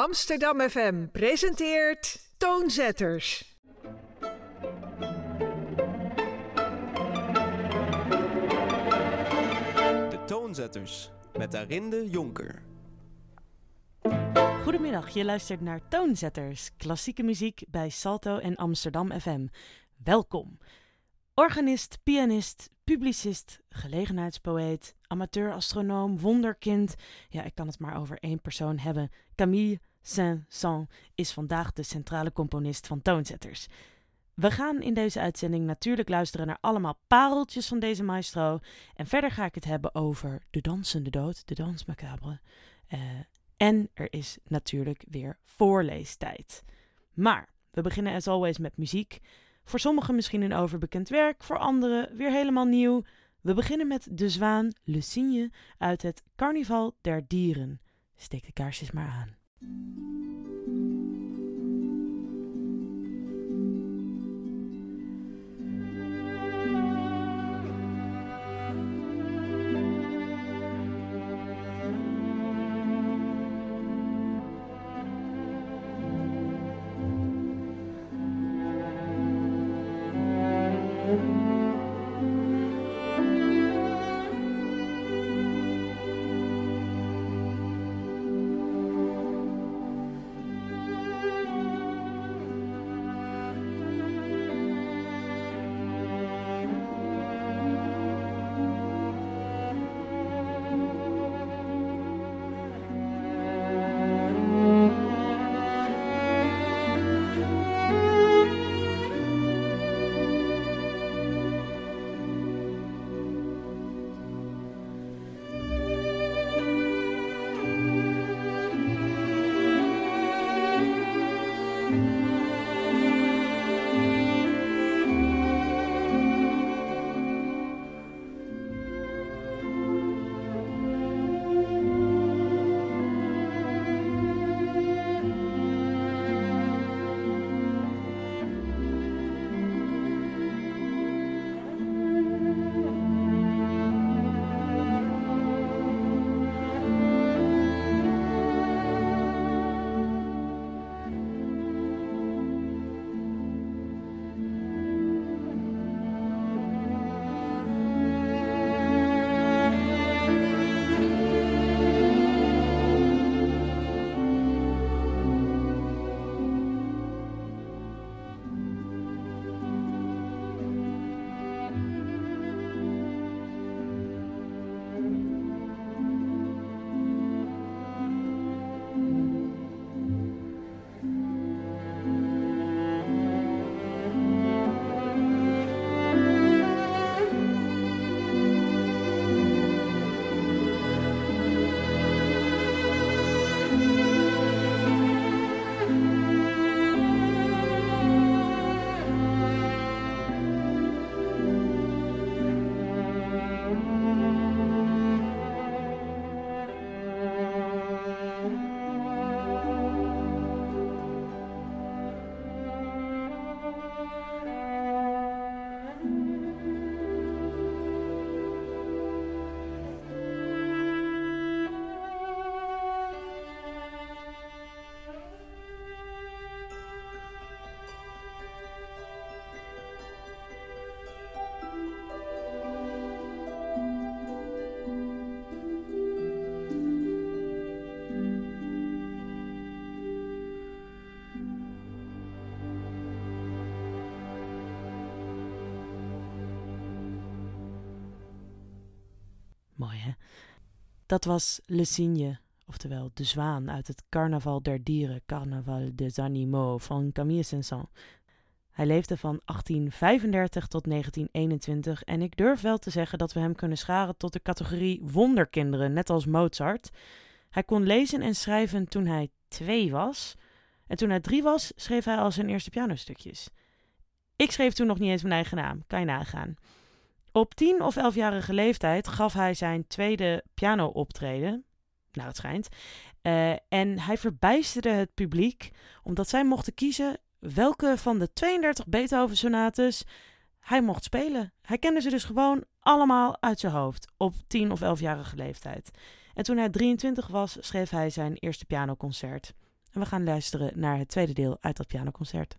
Amsterdam FM presenteert Toonzetters. De Toonzetters met Arinde Jonker. Goedemiddag, je luistert naar Toonzetters, klassieke muziek bij Salto en Amsterdam FM. Welkom. Organist, pianist, publicist, gelegenheidspoëet, amateur-astronoom, wonderkind. Ja, ik kan het maar over één persoon hebben. Camille Saint-Saëns is vandaag de centrale componist van Toonzetters. We gaan in deze uitzending natuurlijk luisteren naar allemaal pareltjes van deze maestro. En verder ga ik het hebben over de dansende dood, de dans macabre. En er is natuurlijk weer voorleestijd. Maar we beginnen as always met muziek. Voor sommigen misschien een overbekend werk, voor anderen weer helemaal nieuw. We beginnen met De Zwaan, Le Cygne uit het Carnaval der Dieren. Steek de kaarsjes maar aan. Mooi, hè? Dat was Le Cygne, oftewel De Zwaan uit het Carnaval der Dieren, Carnaval des Animaux van Camille Saint-Saëns. Hij leefde van 1835 tot 1921 en ik durf wel te zeggen dat we hem kunnen scharen tot de categorie wonderkinderen, net als Mozart. Hij kon lezen en schrijven toen hij 2 was en toen hij 3 was schreef hij al zijn eerste pianostukjes. Ik schreef toen nog niet eens mijn eigen naam, kan je nagaan. Op 10 of 11-jarige leeftijd gaf hij zijn tweede piano-optreden, naar het schijnt. En hij verbijsterde het publiek, omdat zij mochten kiezen welke van de 32 Beethoven-sonates hij mocht spelen. Hij kende ze dus gewoon allemaal uit zijn hoofd, op 10 of 11-jarige leeftijd. En toen hij 23 was, schreef hij zijn eerste pianoconcert. En we gaan luisteren naar het tweede deel uit dat pianoconcert.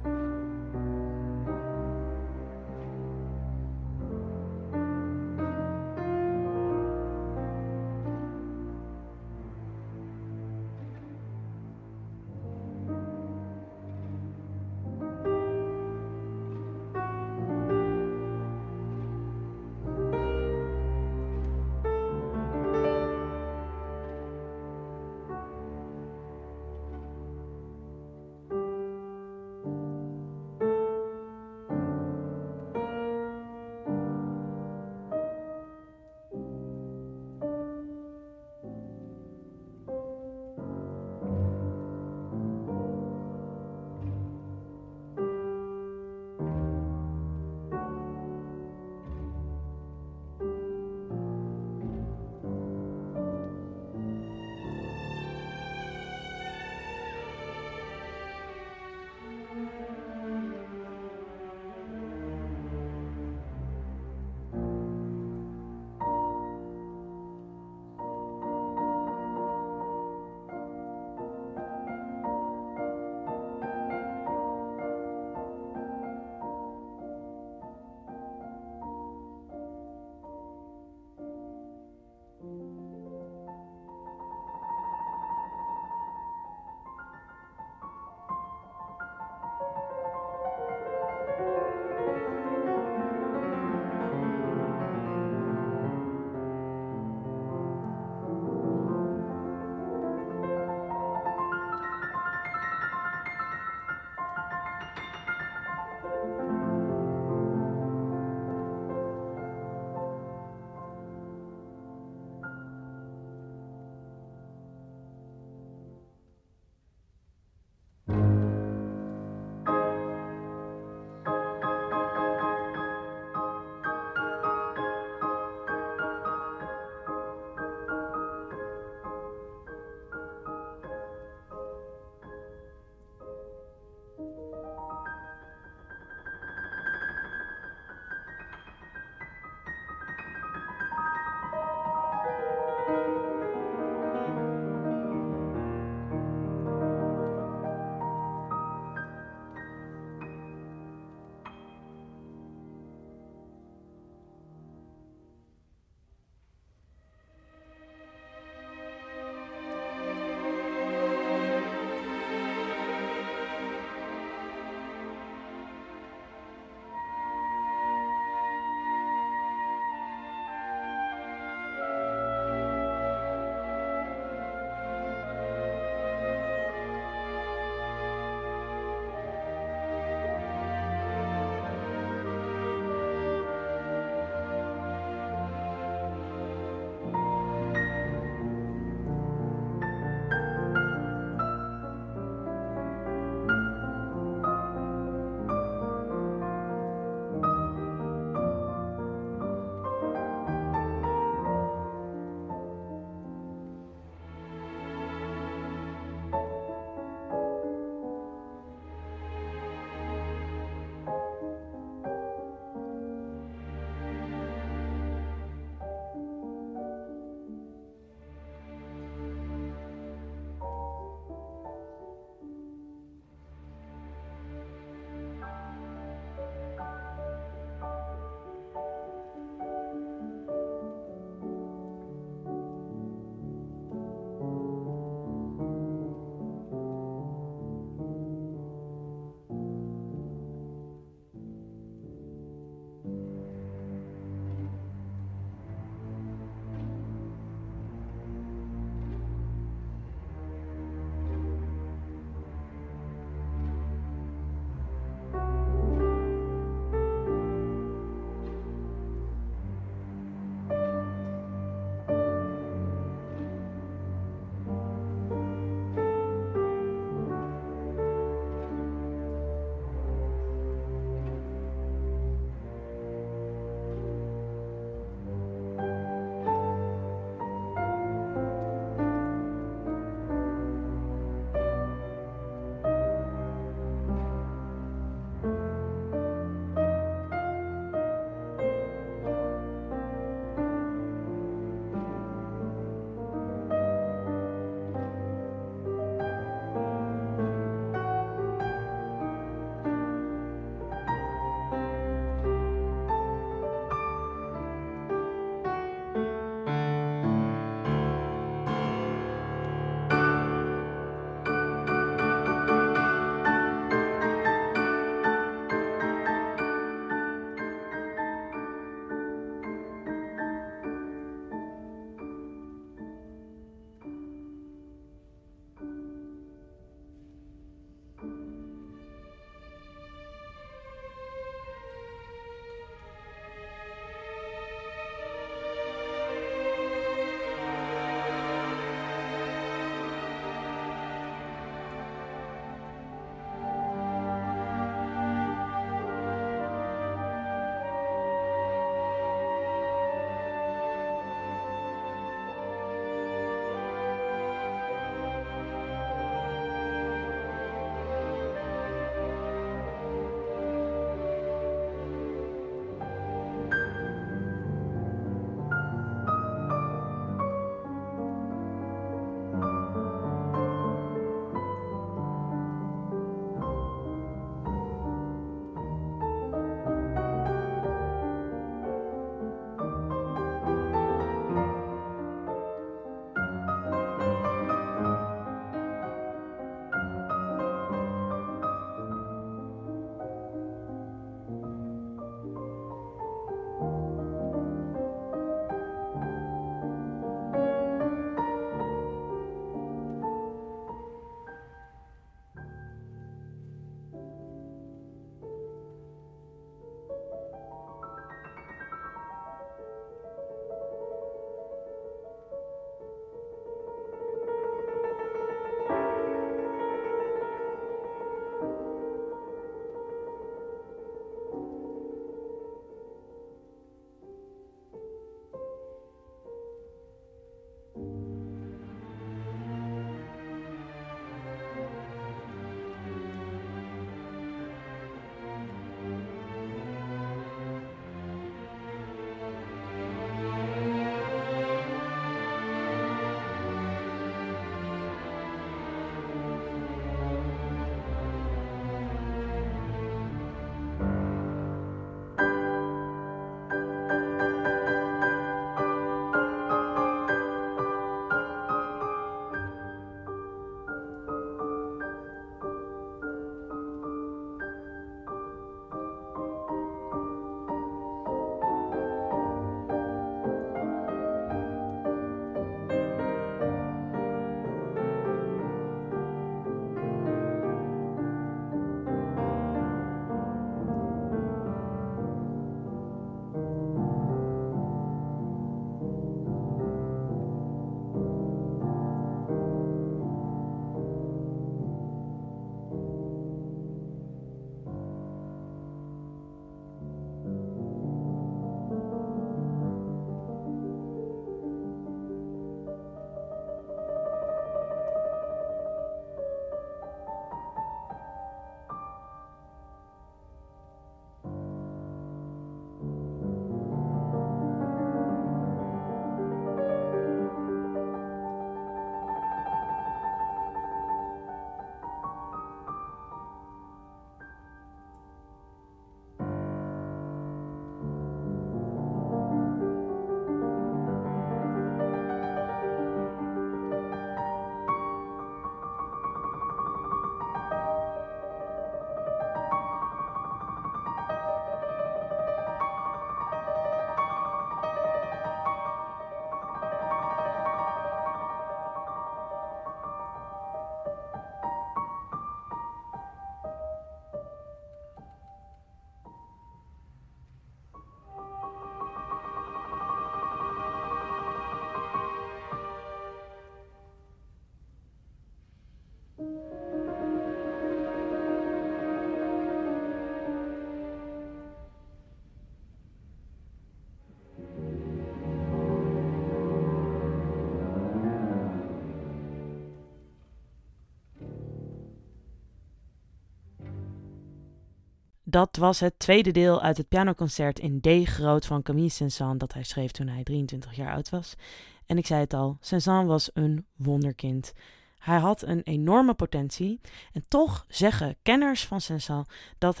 dat was het tweede deel uit het pianoconcert in D groot van Camille Saint-Saëns dat hij schreef toen hij 23 jaar oud was. En ik zei het al, Saint-Saëns was een wonderkind. Hij had een enorme potentie en toch zeggen kenners van Saint-Saëns dat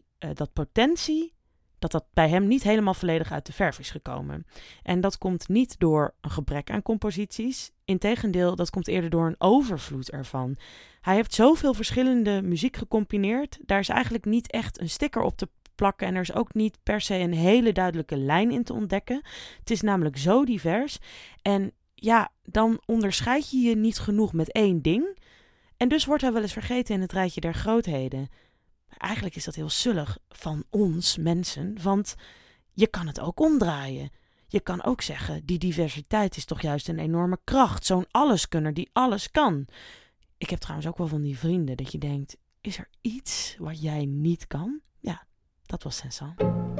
dat bij hem niet helemaal volledig uit de verf is gekomen. En dat komt niet door een gebrek aan composities. Integendeel, dat komt eerder door een overvloed ervan. Hij heeft zoveel verschillende muziek gecombineerd. Daar is eigenlijk niet echt een sticker op te plakken. En er is ook niet per se een hele duidelijke lijn in te ontdekken. Het is namelijk zo divers. En ja, dan onderscheid je je niet genoeg met één ding. En dus wordt hij wel eens vergeten in het rijtje der grootheden. Eigenlijk is dat heel zullig van ons mensen, want je kan het ook omdraaien. Je kan ook zeggen, die diversiteit is toch juist een enorme kracht. Zo'n alleskunner die alles kan. Ik heb trouwens ook wel van die vrienden dat je denkt, is er iets wat jij niet kan? Ja, dat was Saint-Saëns.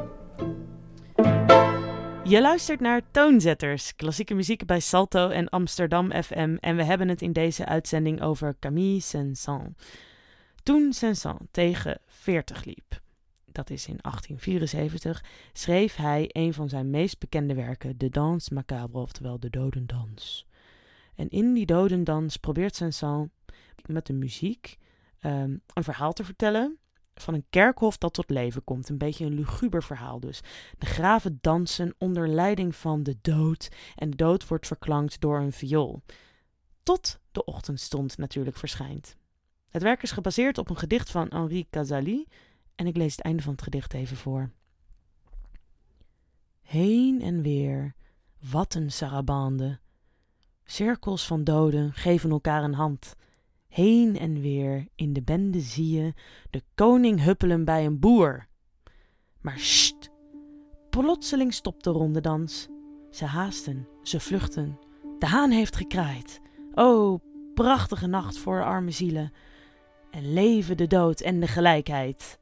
Je luistert naar Toonzetters, klassieke muziek bij Salto en Amsterdam FM. En we hebben het in deze uitzending over Camille Saint-Saëns. Toen Saint-Saëns tegen 40 liep, dat is in 1874, schreef hij een van zijn meest bekende werken, de Danse Macabre, oftewel de Dodendans. En in die Dodendans probeert Saint-Saëns met de muziek een verhaal te vertellen van een kerkhof dat tot leven komt. Een beetje een luguber verhaal dus. De graven dansen onder leiding van de dood en de dood wordt verklankt door een viool. Tot de ochtendstond natuurlijk verschijnt. Het werk is gebaseerd op een gedicht van Henri Cazaly en ik lees het einde van het gedicht even voor. Heen en weer, wat een sarabande. Cirkels van doden geven elkaar een hand. Heen en weer, in de bende zie je de koning huppelen bij een boer. Maar sst, plotseling stopt de ronde dans. Ze haasten, ze vluchten. De haan heeft gekraaid. O, prachtige nacht voor arme zielen. En leven de dood en de gelijkheid.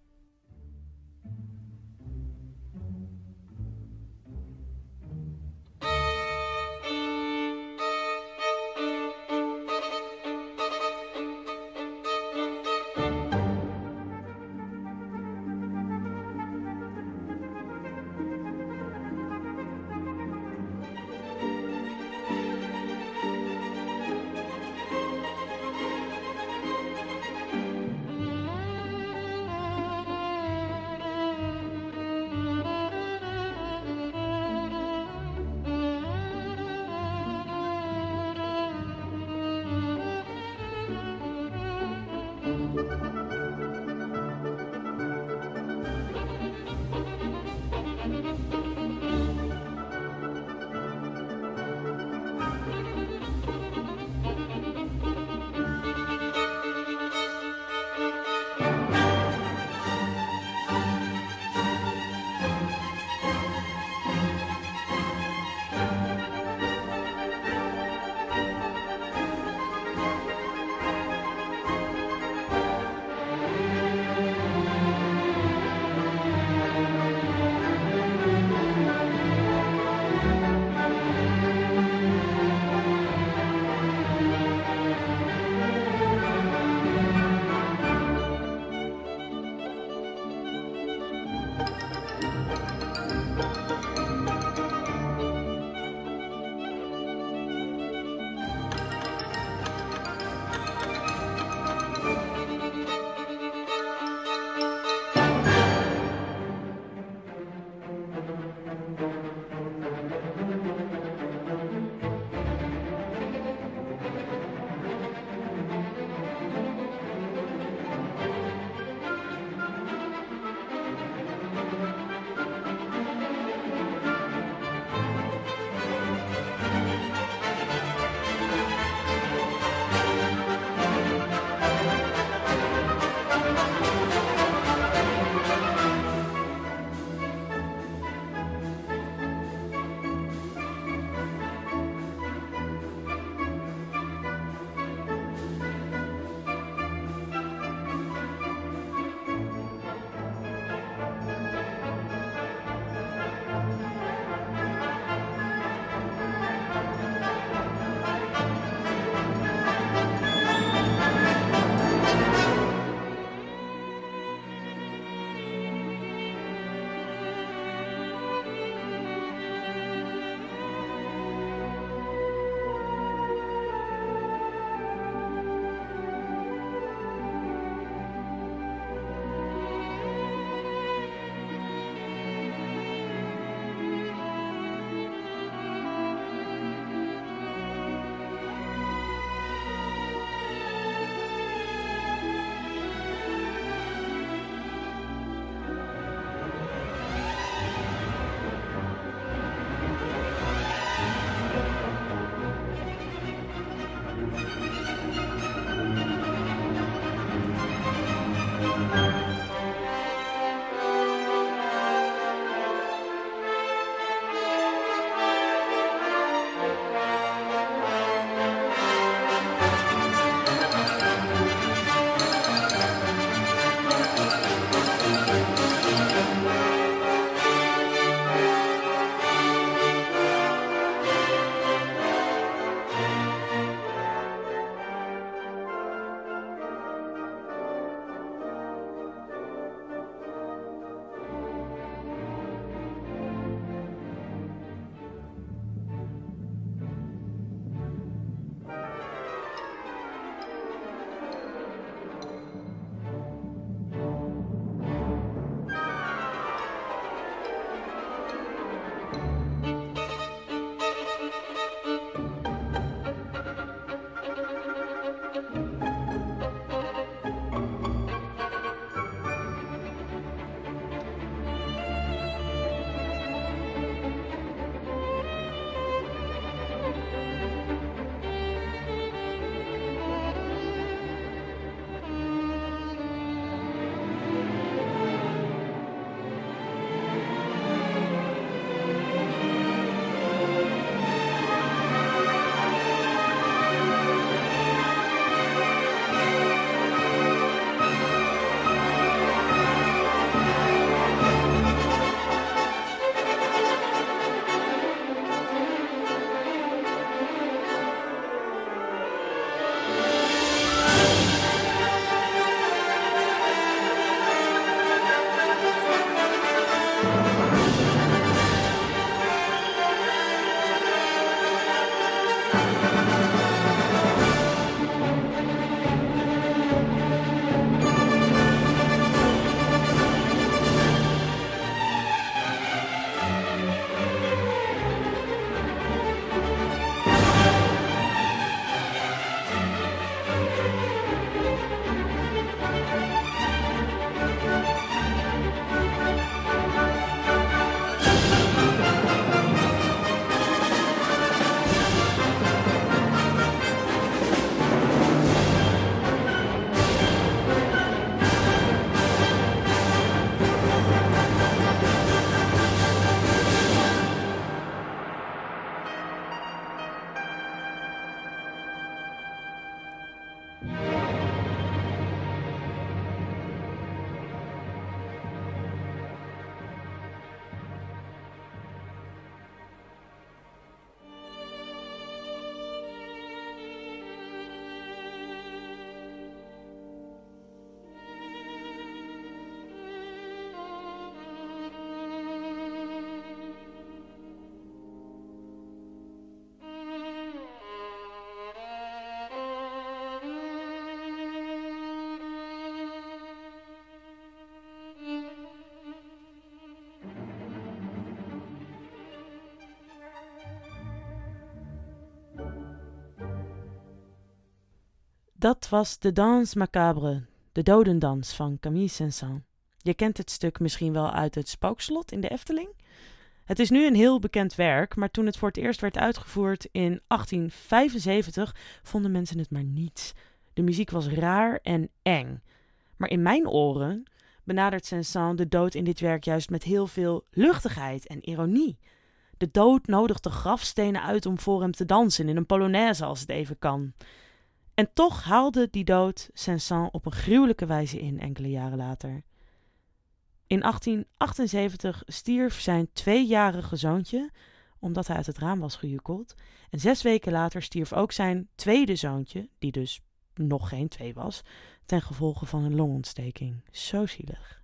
Dat was de Danse Macabre, de dodendans van Camille Saint-Saëns. Je kent het stuk misschien wel uit het Spookslot in de Efteling. Het is nu een heel bekend werk, maar toen het voor het eerst werd uitgevoerd in 1875 vonden mensen het maar niets. De muziek was raar en eng. Maar in mijn oren benadert Saint-Saëns de dood in dit werk juist met heel veel luchtigheid en ironie. De dood nodigt de grafstenen uit om voor hem te dansen in een polonaise als het even kan. En toch haalde die dood Saint-Saëns op een gruwelijke wijze in enkele jaren later. In 1878 stierf zijn 2-jarige zoontje omdat hij uit het raam was gejukkeld. En 6 weken later stierf ook zijn tweede zoontje, die dus nog geen 2 was, ten gevolge van een longontsteking. Zo zielig.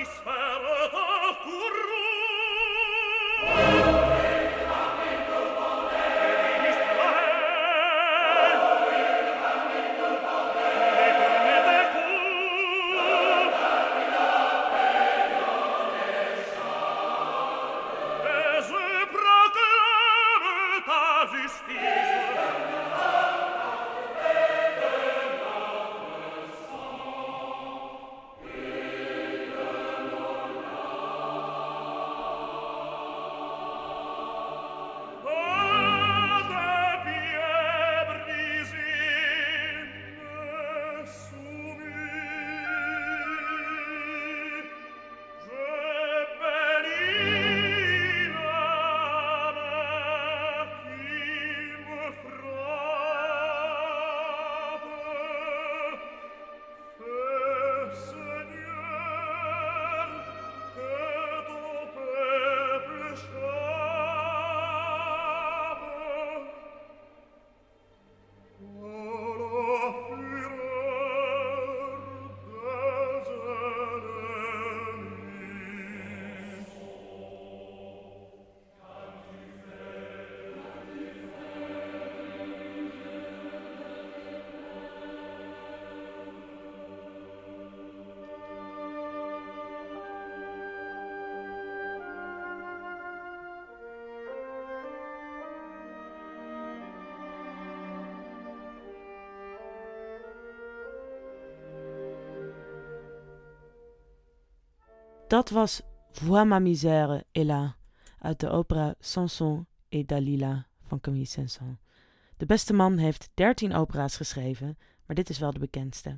Dat was Vois ma misère est là uit de opera Samson et Dalila van Camille Saint-Saëns. De beste man heeft 13 opera's geschreven, maar dit is wel de bekendste.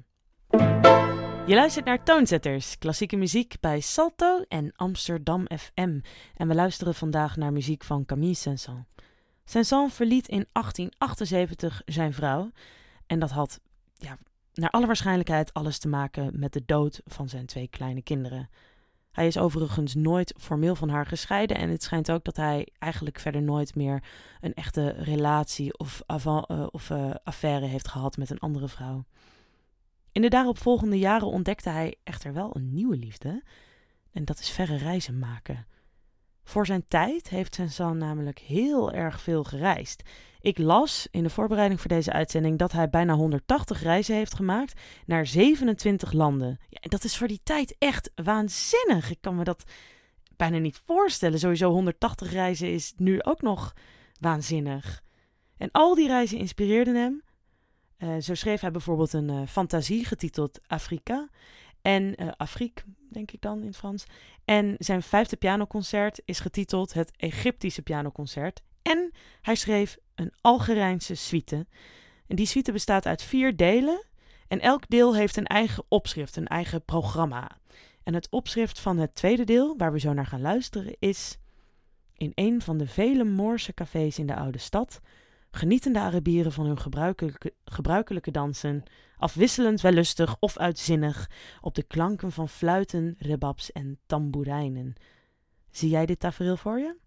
Je luistert naar Toonzetters, klassieke muziek bij Salto en Amsterdam FM. En we luisteren vandaag naar muziek van Camille Saint-Saëns. Saint-Saëns verliet in 1878 zijn vrouw en dat had naar alle waarschijnlijkheid alles te maken met de dood van zijn 2 kleine kinderen. Hij is overigens nooit formeel van haar gescheiden en het schijnt ook dat hij eigenlijk verder nooit meer een echte relatie of affaire heeft gehad met een andere vrouw. In de daaropvolgende jaren ontdekte hij echter wel een nieuwe liefde en dat is verre reizen maken. Voor zijn tijd heeft Saint-Saëns namelijk heel erg veel gereisd. Ik las in de voorbereiding voor deze uitzending dat hij bijna 180 reizen heeft gemaakt naar 27 landen. Ja, en dat is voor die tijd echt waanzinnig. Ik kan me dat bijna niet voorstellen. Sowieso 180 reizen is nu ook nog waanzinnig. En al die reizen inspireerden hem. Zo schreef hij bijvoorbeeld een fantasie getiteld Africa. En Afrique, denk ik dan in het Frans. En zijn 5e pianoconcert is getiteld het Egyptische pianoconcert. En hij schreef een Algerijnse suite. En die suite bestaat uit 4 delen. En elk deel heeft een eigen opschrift, een eigen programma. En het opschrift van het tweede deel, waar we zo naar gaan luisteren, is: in een van de vele Moorse cafés in de oude stad genieten de Arabieren van hun gebruikelijke dansen, afwisselend wellustig of uitzinnig, op de klanken van fluiten, rebabs en tamboerijnen. Zie jij dit tafereel voor je?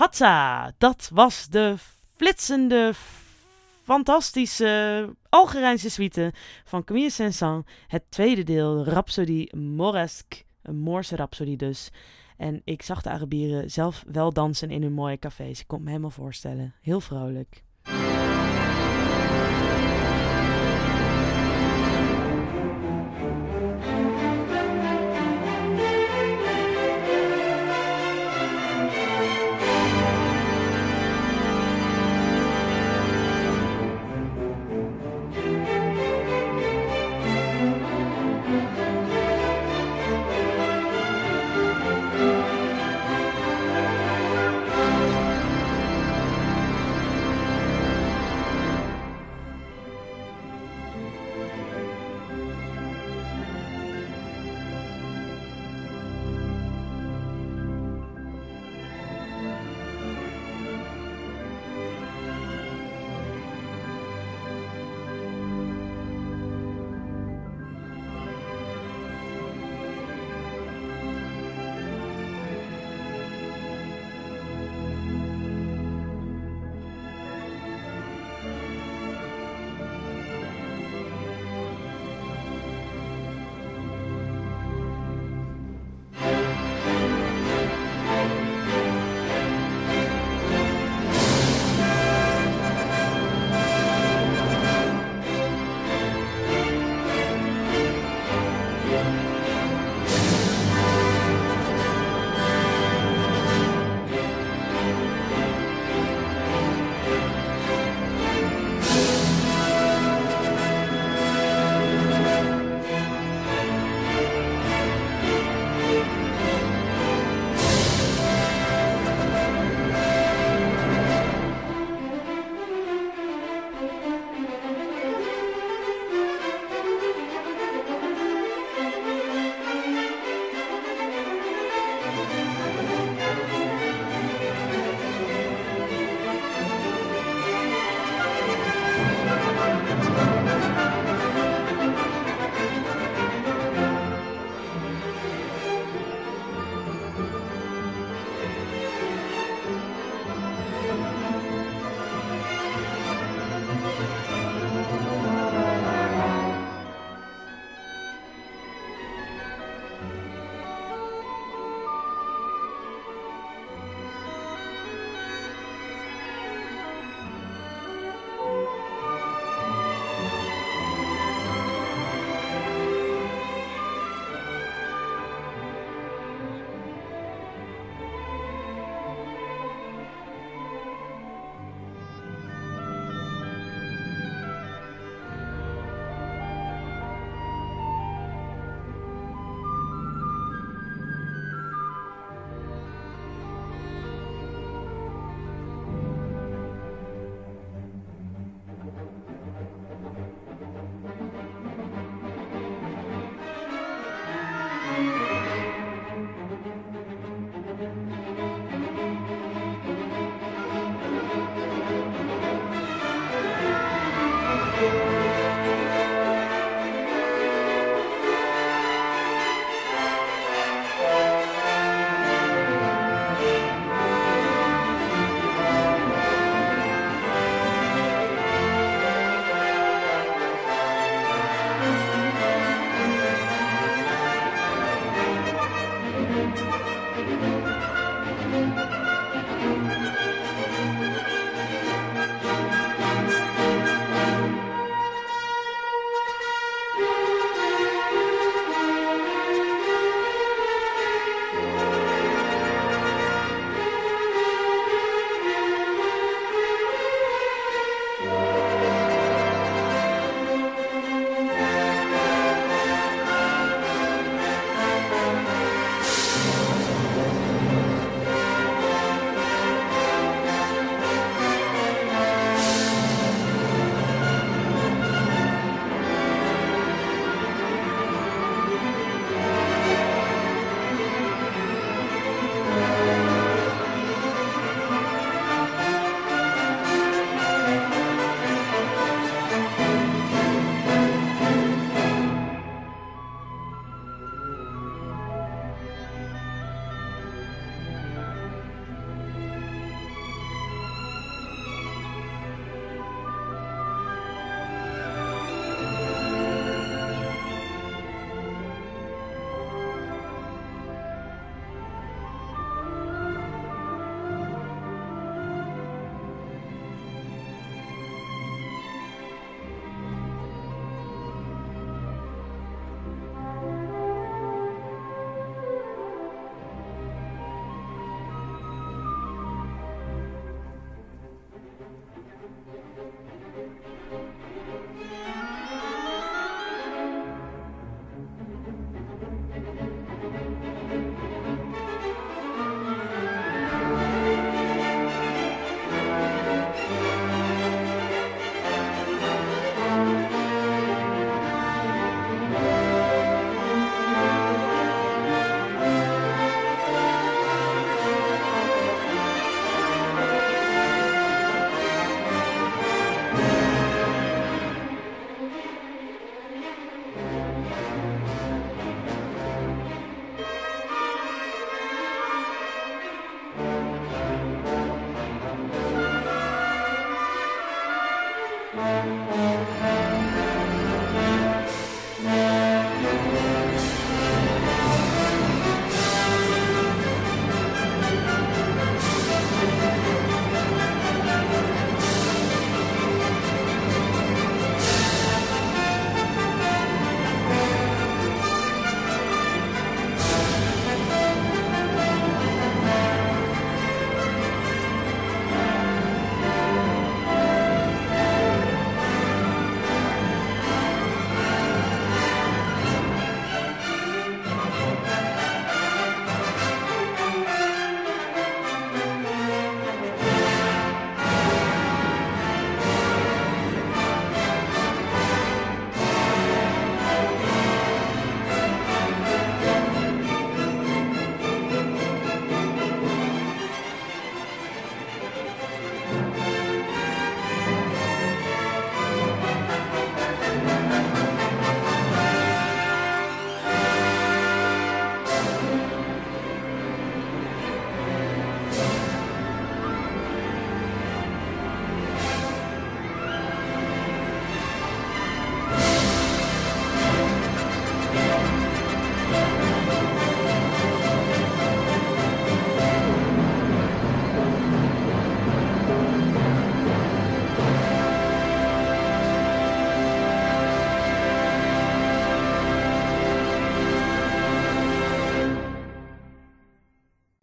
Hatsa, dat was de flitsende, fantastische Algerijnse suite van Camille Saint-Saëns. Het tweede deel, Rhapsodie Mauresque, een Moorse rhapsodie dus. En ik zag de Arabieren zelf wel dansen in hun mooie cafés. Ik kon me helemaal voorstellen. Heel vrolijk.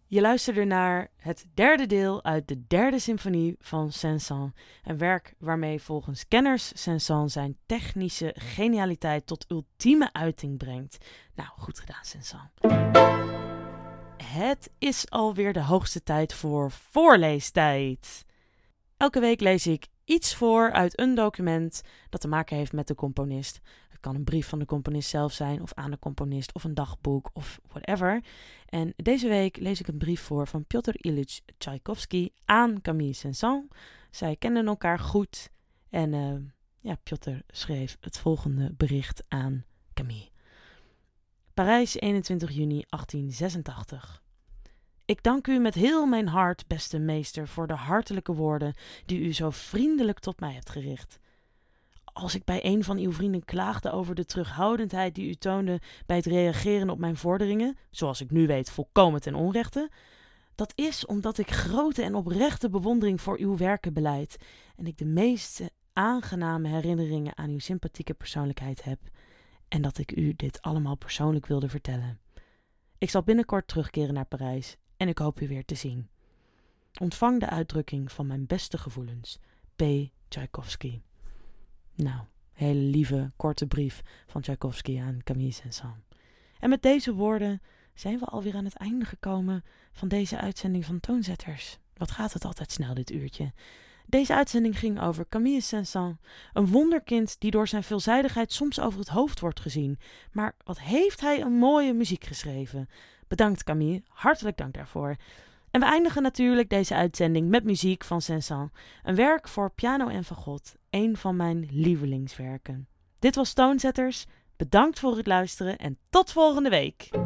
Je luisterde naar het derde deel uit de derde symfonie van Saint-Saëns. Een werk waarmee volgens kenners Saint-Saëns zijn technische genialiteit tot ultieme uiting brengt. Nou, goed gedaan Saint-Saëns. Het is alweer de hoogste tijd voor voorleestijd. Elke week lees ik iets voor uit een document dat te maken heeft met de componist. Het kan een brief van de componist zelf zijn, of aan de componist, of een dagboek, of whatever. En deze week lees ik een brief voor van Piotr Ilyich Tchaikovsky aan Camille Saint-Saëns. Zij kenden elkaar goed en Piotr schreef het volgende bericht aan Camille. Parijs, 21 juni 1886. Ik dank u met heel mijn hart, beste meester, voor de hartelijke woorden die u zo vriendelijk tot mij hebt gericht. Als ik bij een van uw vrienden klaagde over de terughoudendheid die u toonde bij het reageren op mijn vorderingen, zoals ik nu weet volkomen ten onrechte, dat is omdat ik grote en oprechte bewondering voor uw werken belijd en ik de meest aangename herinneringen aan uw sympathieke persoonlijkheid heb en dat ik u dit allemaal persoonlijk wilde vertellen. Ik zal binnenkort terugkeren naar Parijs en ik hoop u weer te zien. Ontvang de uitdrukking van mijn beste gevoelens. P. Tchaikovsky. Nou, hele lieve, korte brief van Tchaikovsky aan Camille Saint-Saëns. En met deze woorden zijn we alweer aan het einde gekomen van deze uitzending van Toonzetters. Wat gaat het altijd snel dit uurtje. Deze uitzending ging over Camille Saint-Saëns, een wonderkind die door zijn veelzijdigheid soms over het hoofd wordt gezien. Maar wat heeft hij een mooie muziek geschreven. Bedankt Camille, hartelijk dank daarvoor. En we eindigen natuurlijk deze uitzending met muziek van Saint-Saëns, een werk voor piano en fagot, een van mijn lievelingswerken. Dit was Toonzetters, bedankt voor het luisteren en tot volgende week!